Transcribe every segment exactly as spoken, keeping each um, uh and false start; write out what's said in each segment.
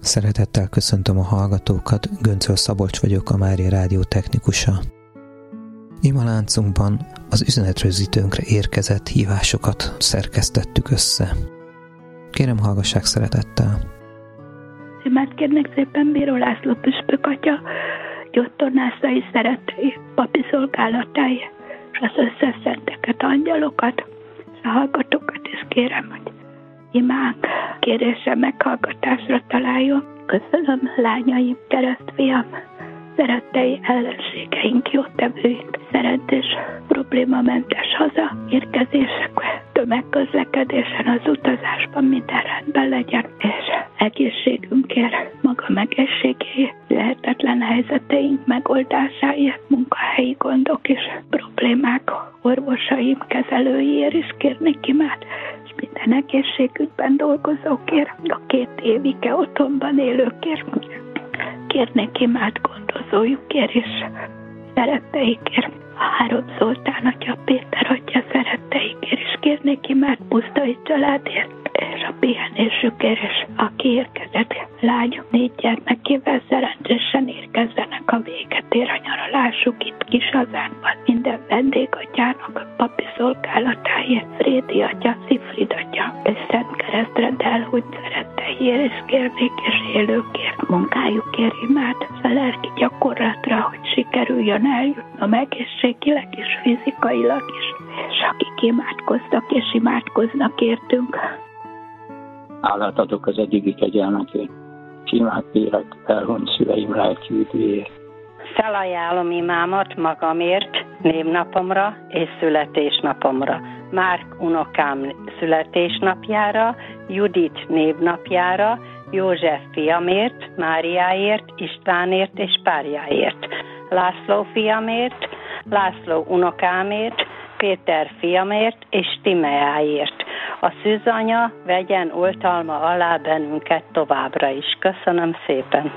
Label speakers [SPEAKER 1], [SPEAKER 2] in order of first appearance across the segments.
[SPEAKER 1] Szeretettel köszöntöm a hallgatókat, Göncöl Szabolcs vagyok, a Mária Rádió technikusa. Ima láncunkban az üzenetrögzítőnkre érkezett hívásokat szerkesztettük össze. Kérem, hallgassák szeretettel.
[SPEAKER 2] Imát kérnek szépen Bíró László püspök atya, gyógytornászai szeretői, papi szolgálatáért, és az összes szenteket, angyalokat, és a hallgatókat is kérem, hogy imánk kérése meghallgatásra találjon. Köszönöm, lányaim, keresztfiam, szerettei, ellenségeink, jótevőink, szerencsés, problémamentes hazaérkezésekre, tömegközlekedésen, az utazásban minden rendben legyen, és egészségünkért, maga egészségéért, lehetetlen helyzeteink megoldásáért, munkahelyi gondok és problémák, orvosaim, kezelőiért is kérnék imát, és minden egészségügyben dolgozókért, a két évike otthonban élőkért, kérnék imát gondozójukért és szeretteikért, a három Zoltán atya, Péter atya szeretteikért is kérnék imát, Pusztai családért, és a pihenésükért, és aki érkezett lányok négy gyermekével szerencsésen érkezzenek a véget ér a nyaralásuk itt kis hazánkban. Minden vendégatyának, papi szolgálatáért, Frédi atya, Szifrid atya, és Szent Keresztre elhúgy szeretteiért, és kérnék és élőkért, munkájukért imát, a lelki gyakorlatra, hogy sikerüljön eljutnom egészségileg és fizikailag is, és akik imádkoztak és imádkoznak értünk.
[SPEAKER 3] Hálát adok az eddigi kegyelmekért, és imát kérek elhunyt szüleim lelki üdvéért.
[SPEAKER 4] Felajánlom imámat magamért, névnapomra és születésnapomra. Márk unokám születésnapjára, Judit névnapjára, József fiamért, Máriáért, Istvánért és párjáért, László fiamért, László unokámért, Péter fiamért és Timeáért. A szűzanya vegyen oltalma alá bennünket továbbra is. Köszönöm szépen.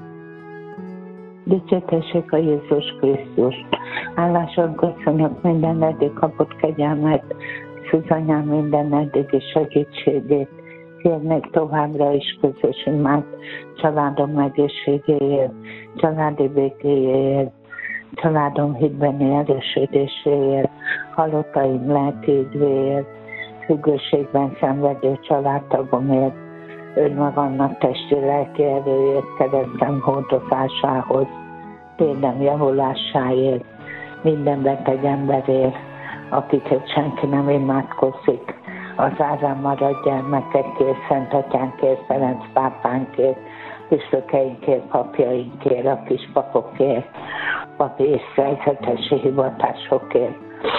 [SPEAKER 5] Dicsértessék a Jézus Krisztus. Hálásan köszönök minden eddig kapott kegyelmet, szűzanyám minden eddigi segítségét. Kérnék továbbra is közös imát, családom egészségéért, családi békéért, családom hitbeni erősödéséért, halottaim lelki üdvéért, függőségben szenvedő családtagomért, önmagamnak testi lelki erőért, keresztem hordozásához, térdem javulásáért, minden beteg emberért, akiket senki nem imádkozik, az árán maradt gyermekekért, Szent Atyánkért, Ferenc pápánkért, püspökeinkért, papjainkért, a kispapokért, papi és szerzetesi hivatásokért,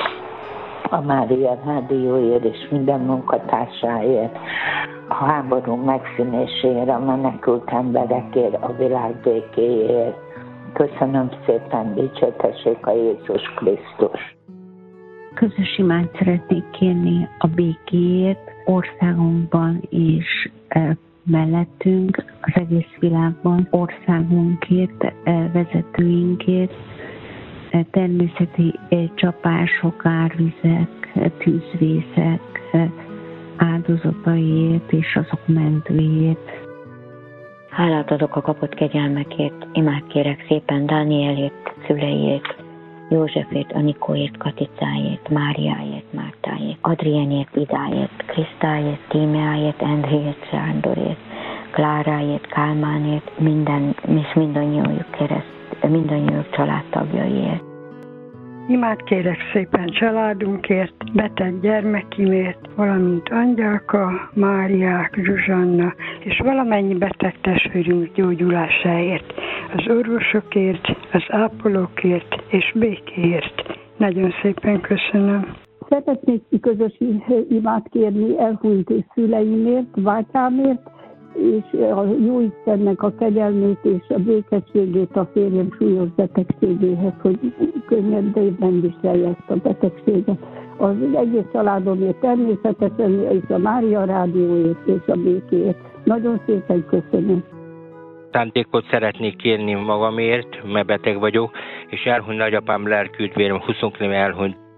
[SPEAKER 5] a Mária Rádióért és minden munkatársáért, a háború megszűnéséért, a menekült emberekért, a világ békéért. Köszönöm szépen, dicsértessék a Jézus Krisztus.
[SPEAKER 6] Közös imát szeretnék kérni a békéért országunkban és e, mellettünk, az egész világban, országunkért, e, vezetőinkért, e, természeti e, csapások, árvizek, e, tűzvészek e, áldozataiért és azok mentőért.
[SPEAKER 7] Hálát adok a kapott kegyelmekért, imát kérek szépen Dánielért, szüleiért, Józsefért, Anikóért, Katicáért, Máriáért, Mártáért, Adrienért, Idáért, Krisztáért, Tímeáért, Endréért, Sándorért, Kláráért, Kálmánért, minden, és mindannyiójuk kereszt, mindannyiójuk családtagjaiért.
[SPEAKER 8] Imát kérek szépen családunkért, beteg gyermekimért, valamint Angyalka, Máriák, Zsuzsanna, és valamennyi beteg testvérünk gyógyulásáért, az orvosokért, az ápolókért és békéért. Nagyon szépen köszönöm.
[SPEAKER 9] Szeretnék közös imát kérni elhunyt szüleimért, bátyámért, és a Jóistennek a kegyelmét és a békességét a férjem súlyos betegségéhez, hogy könnyedében viselje ezt a betegséget. Az egész családomért természetesen, és a Mária Rádióért és a békéért. Nagyon szépen köszönöm.
[SPEAKER 10] Szándékot szeretnék kérni magamért, mert beteg vagyok, és elhunyt nagyapám lelkiüdvérem, huszonkilenc elhunyt.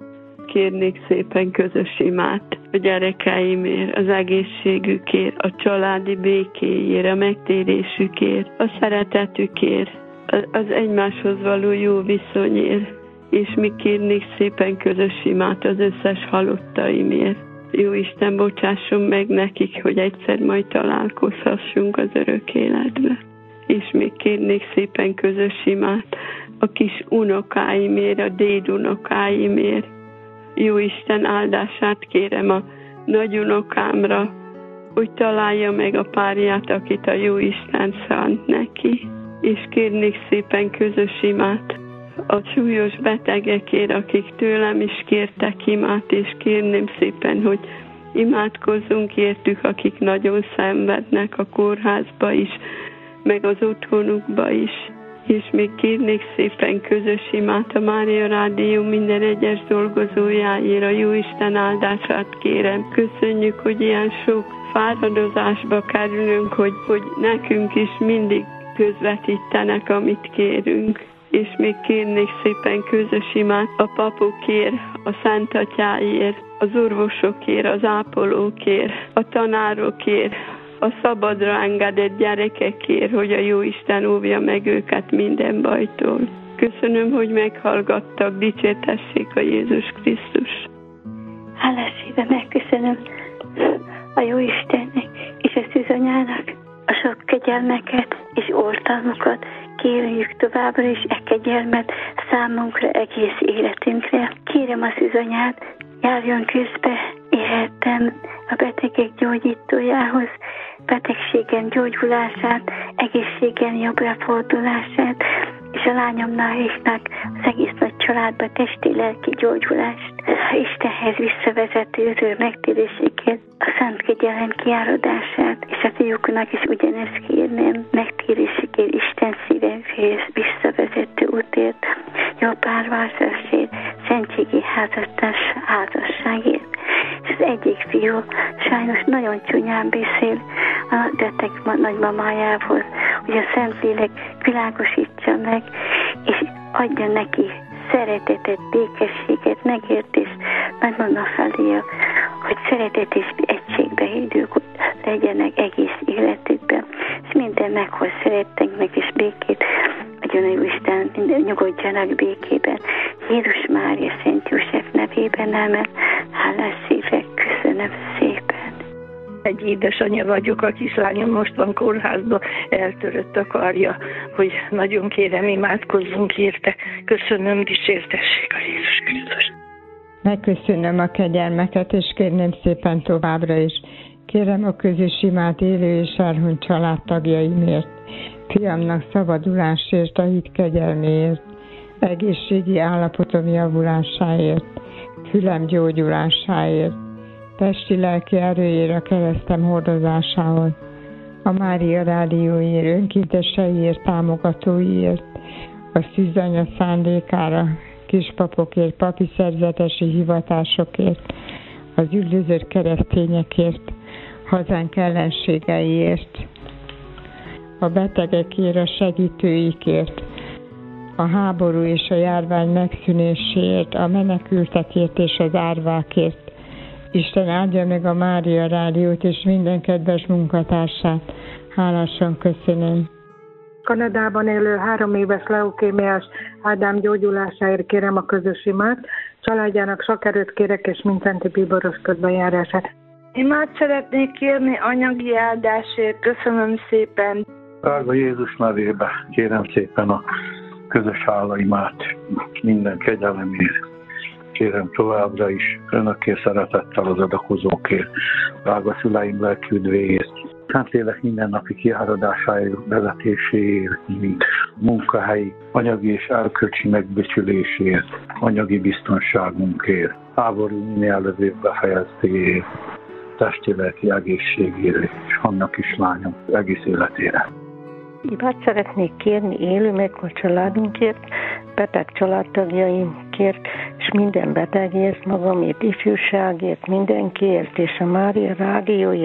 [SPEAKER 11] Kérnék szépen közös imát a gyerekeimért, az egészségükért, a családi békéért, a megtérésükért, a szeretetükért, az egymáshoz való jó viszonyért, és mi kérnék szépen közös imát az összes halottaimért. Jó Isten, bocsásson meg nekik, hogy egyszer majd találkozhassunk az örök életbe. És még kérnék szépen közös imát a kis unokáimért, a dédunokáimért. Jó Isten áldását kérem a nagyunokámra, hogy találja meg a párját, akit a jó Isten szánt neki. És kérnék szépen közös imát a súlyos betegekért, akik tőlem is kértek imát, és kérném szépen, hogy imádkozzunk értük, akik nagyon szenvednek a kórházba is, meg az otthonukba is. És még kérnék szépen közös imát a Mária Rádió minden egyes dolgozójáért, a Jóisten áldását kérem. Köszönjük, hogy ilyen sok fáradozásba kerülünk, hogy, hogy nekünk is mindig közvetítenek, amit kérünk. És még kérnék szépen közös imát a papokért, a Szent Atyáért, az orvosokért, az ápolókért, a tanárokért, a szabadra engedett gyerekekért, hogy a Jóisten óvja meg őket minden bajtól. Köszönöm, hogy meghallgattak, dicsértessék a Jézus Krisztus.
[SPEAKER 2] Hálás szíve megköszönöm a Jóistennek és a szűzanyának a sok kegyelmeket és oltalmukat. Kérjük továbbra is e kegyelmet számunkra, egész életünkre. Kérem a szűzanyát, járjon közbe életem a betegek gyógyítójához, betegségem gyógyulását, egészségem jobbra fordulását, és a lányomnál hisnek az egész nagy családba testi-lelki gyógyulást, Istenhez visszavezető örök megtéréséket, a szent kegyelem kiáradását, és a fiúknak is ugyanezt kérném, megtéréséket, Isten szívéhez visszavezető útért, jó párvázásért, szentségi házastárs házasságért. És az egyik fiú sajnos nagyon csúnyán beszél a beteg nagymamájához, hogy a Szentlélek világosítsa meg, és adja neki szeretetet, békességet, megértést nagymama felé, hogy szeretet és egységbe hívők legyenek egész életükben, és minden meghoz szeretteknek és békét, adjon a Jóisten, minden nyugodjanak békében. Jézus Mária Szent József nevében, ámen. Hálás szívek, köszönöm szépen.
[SPEAKER 12] Egy édesanyja vagyok, a kislányom most van kórházban, eltörött a karja, hogy nagyon kérem, imádkozzunk érte. Köszönöm, dicsértessék a Jézus Krisztus.
[SPEAKER 13] Megköszönöm a kegyelmeket, és kérném szépen továbbra is. Kérem a közös imát élő és elhunyt családtagjaimért, fiamnak szabadulásért, a hit kegyelméért, egészségi állapotom javulásáért, fülem gyógyulásáért, testi-lelki erőjére, a keresztem hordozásához, a Mária Rádióért, önkénteseiért, támogatóiért, a szűzanya szándékára, kispapokért, papi szerzetesi hivatásokért, az üldözött keresztényekért, hazánk ellenségeiért, a betegekért, a segítőikért, a háború és a járvány megszűnéséért, a menekültekért és az árvákért. Isten áldja meg a Mária Rádiót és minden kedves munkatársát. Hálásan köszönöm.
[SPEAKER 14] Kanadában élő három éves leukémiás Ádám gyógyulásáért kérem a közös imát, családjának sok erőt kérek és mindszenti bíboros bejárását.
[SPEAKER 15] Imát szeretnék kérni anyagi áldásért, köszönöm szépen.
[SPEAKER 16] Drága Jézus nevébe kérem szépen a közös hálaimát minden kegyelemért. Kérem továbbra is önökké szeretettel az adakozókért, drága szüleim lelküdvéért, Szentlélek mindennapi kiáradásáért, vezetéséért, mint munkahelyi, anyagi és erkölcsi megbecsülésért, anyagi biztonságunkért, háború minél előbb befejeztéért, testi-lelki egészségére és annak is lányom egész életére.
[SPEAKER 17] Imát szeretnék kérni élő meg a családunkért, beteg családtagjainkért, és minden betegért, magamért, ifjúságért, mindenkiért, és a Mária Rádióért.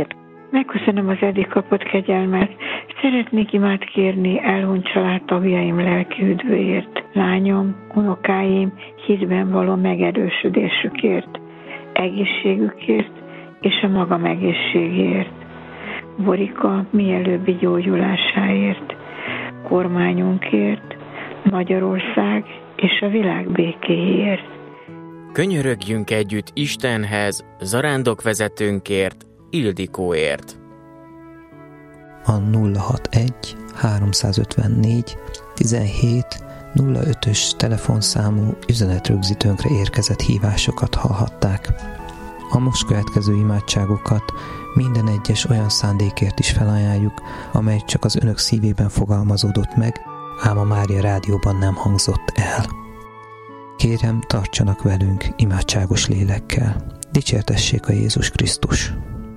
[SPEAKER 8] Megköszönöm az eddig kapott kegyelmet. Szeretnék imát kérni elhunyt családtagjaim lelki üdvőért, lányom, unokáim hitben való megerősödésükért, egészségükért és a magam egészségért, Borika mielőbbi gyógyulásáért, kormányunkért, Magyarország és a világ békéért.
[SPEAKER 18] Könyörögjünk együtt Istenhez, zarándokvezetőnkért, Ildikóért.
[SPEAKER 1] A nulla hatvanegy háromszázötvennégy tizenhét nulla ötös telefonszámú üzenetrögzítőnkre érkezett hívásokat hallhatták. A most következő imádságokat minden egyes olyan szándékért is felajánljuk, amely csak az önök szívében fogalmazódott meg, ám a Mária Rádióban nem hangzott el. Kérem, tartsanak velünk imádságos lélekkel. Dicsértessék a Jézus Krisztus!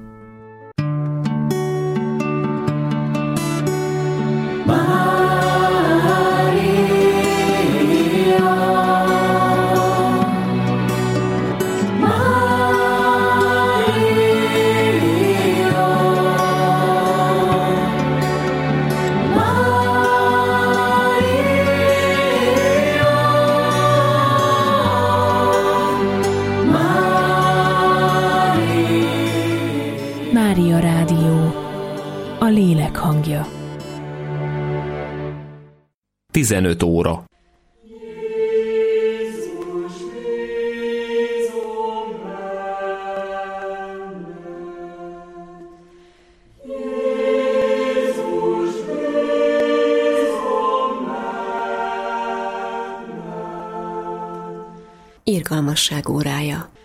[SPEAKER 19] Mária Rádió, a lélek hangja.
[SPEAKER 20] tizenöt óra.
[SPEAKER 19] Irgalmasság órája.